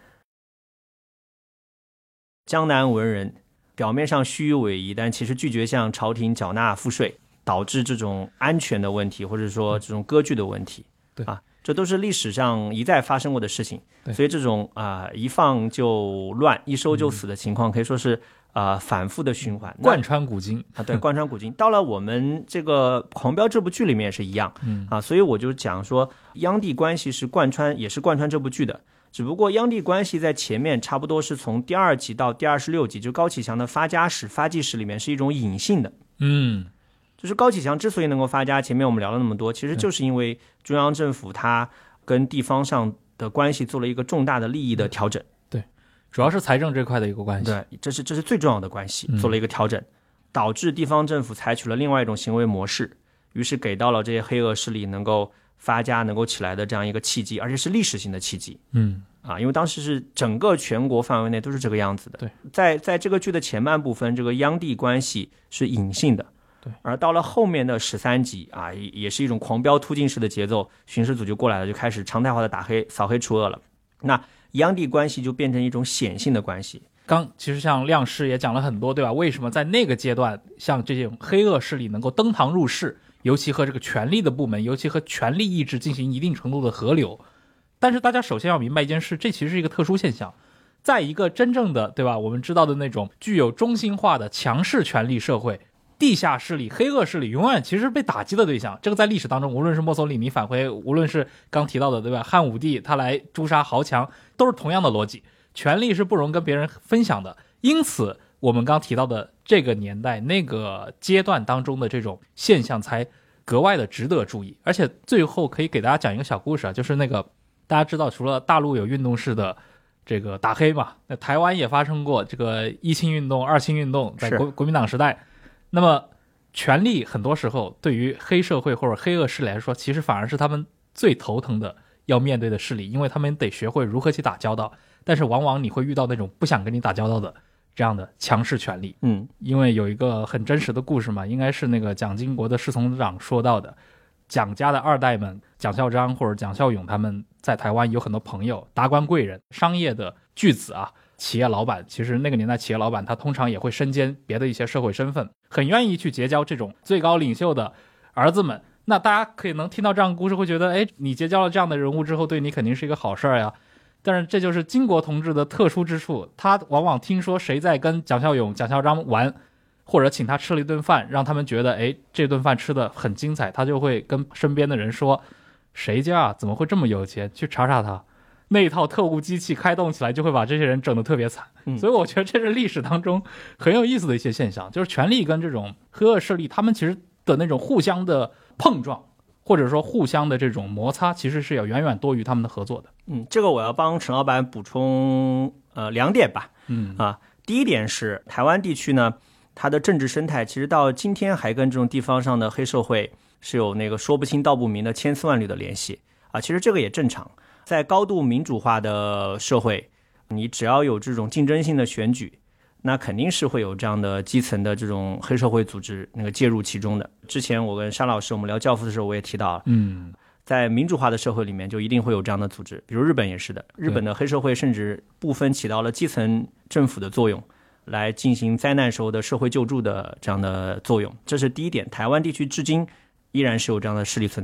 江南文人表面上虚伪仪，但其实拒绝向朝廷缴纳赋税，导致这种安全的问题，或者说这种割据的问题。 对这都是历史上一再发生过的事情。所以这种一放就乱，一收就死的情况，可以说是反复的循环， 贯穿古今对，贯穿古今。到了我们这个《狂飙》这部剧里面也是一样所以我就讲说，央地关系是贯穿这部剧的。只不过央地关系在前面差不多是从第2集到第26集，就高启强的发家史、发迹史里面是一种隐性的。就是高启强之所以能够发家，前面我们聊了那么多，其实就是因为中央政府它跟地方上的关系做了一个重大的利益的调整。 对，主要是财政这块的一个关系。 对，这是最重要的关系，做了一个调整，导致地方政府采取了另外一种行为模式，于是给到了这些黑恶势力能够发家、能够起来的这样一个契机，而且是历史性的契机。因为当时是整个全国范围内都是这个样子的。 对， 在这个剧的前半部分，这个央地关系是隐性的。 对， 而到了后面的13集也是一种狂飙突进式的节奏，巡视组就过来了，就开始常态化的打黑、扫黑除恶了。那央地关系就变成一种显性的关系。 其实像亮师也讲了很多，对吧？为什么在那个阶段，像这种黑恶势力能够登堂入室，尤其和这个权力的部门，尤其和权力意志进行一定程度的合流。但是大家首先要明白一件事，这其实是一个特殊现象。在一个真正的，对吧，我们知道的那种具有中心化的强势权力社会，地下势力、黑恶势力永远其实被打击的对象。这个在历史当中，无论是墨索里尼返回，无论是刚提到的，对吧，汉武帝他来诛杀豪强，都是同样的逻辑。权力是不容跟别人分享的，因此我们刚提到的这个年代那个阶段当中的这种现象才格外的值得注意。而且最后可以给大家讲一个小故事就是那个大家知道，除了大陆有运动式的这个打黑嘛，那台湾也发生过这个1清运动、2清运动，在国民党时代。那么权力很多时候对于黑社会或者黑恶势力来说，其实反而是他们最头疼的要面对的势力，因为他们得学会如何去打交道。但是往往你会遇到那种不想跟你打交道的这样的强势权力。因为有一个很真实的故事嘛，应该是那个蒋经国的侍从长说到的，蒋家的2代们，蒋孝章或者蒋孝勇，他们在台湾有很多朋友，达官贵人、商业的巨子企业老板。其实那个年代企业老板他通常也会身兼别的一些社会身份，很愿意去结交这种最高领袖的儿子们。那大家可以能听到这样的故事，会觉得你结交了这样的人物之后，对你肯定是一个好事呀。但是这就是经国同志的特殊之处，他往往听说谁在跟蒋孝勇、蒋孝章玩，或者请他吃了一顿饭，让他们觉得这顿饭吃的很精彩，他就会跟身边的人说，谁家怎么会这么有钱，去查查他。那一套特务机器开动起来，就会把这些人整得特别惨。所以我觉得这是历史当中很有意思的一些现象，就是权力跟这种黑恶势力他们其实的那种互相的碰撞，或者说互相的这种摩擦，其实是要远远多于他们的合作的。 这个我要帮陈老板补充2点吧。第一点是台湾地区呢，它的政治生态其实到今天还跟这种地方上的黑社会是有那个说不清道不明的千丝万缕的联系其实这个也正常。在高度民主化的社会，你只要有这种竞争性的选举，那肯定是会有这样的基层的这种黑社会组织那个介入其中的。之前我跟沙老师我们聊教父的时候我也提到了，在民主化的社会里面就一定会有这样的组织，比如日本也是的，日本的黑社会甚至部分起到了基层政府的作用，来进行灾难时候的社会救助的这样的作用。这是第一点，台湾地区至今依然是有这样的势力存在。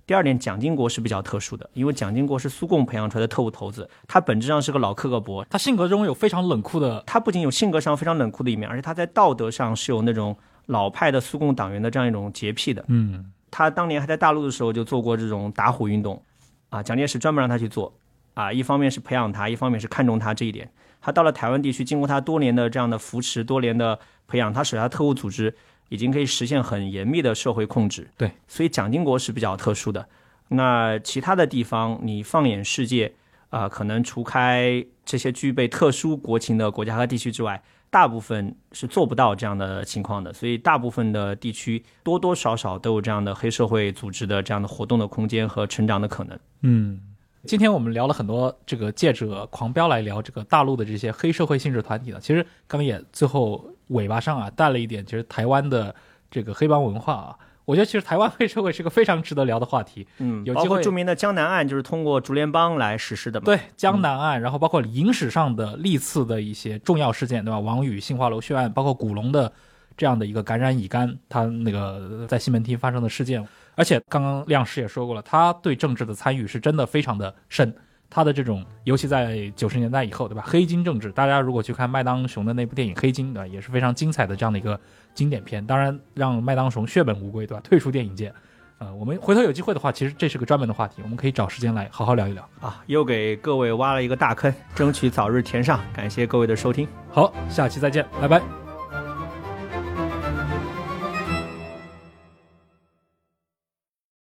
第二点，蒋经国是比较特殊的，因为蒋经国是苏共培养出来的特务头子，他本质上是个老克格勃， 他性格中有非常冷酷的， 他不仅有性格上非常冷酷的一面，而且他在道德上是有那种老派的苏共党员的这样一种洁癖的。他当年还在大陆的时候就做过这种打虎运动啊，蒋介石专门让他去做啊，一方面是培养他，一方面是看重他这一点。他到了台湾地区，经过他多年的这样的扶持，多年的培养，他手下特务组织已经可以实现很严密的社会控制。 对， 所以蒋经国是比较特殊的。那其他的地方，你放眼世界，可能除开这些具备特殊国情的国家和地区之外，大部分是做不到这样的情况的。所以大部分的地区多多少少都有这样的黑社会组织的这样的活动的空间和成长的可能。 今天我们聊了很多这个借着狂飙来聊这个大陆的这些黑社会性质团体呢，其实刚才也最后尾巴上带了一点，其实台湾的这个黑帮文化啊，我觉得其实台湾黑社会是个非常值得聊的话题。有机会包括著名的江南案就是通过竹联帮来实施的嘛。 对，江南案，然后包括影史上的历次的一些重要事件，对吧？王宇杏花楼血案，包括古龙的这样的一个感染乙肝，他那个在西门町发生的事件。而且刚刚亮师也说过了，他对政治的参与是真的非常的深，他的这种尤其在90年代以后，对吧？黑金政治，大家如果去看麦当雄的那部电影《黑金》，对吧？也是非常精彩的这样的一个经典片，当然让麦当雄血本无归，对吧？退出电影界。我们回头有机会的话，其实这是个专门的话题，我们可以找时间来好好聊一聊啊！又给各位挖了一个大坑，争取早日填上。感谢各位的收听， 好，下期再见，拜拜。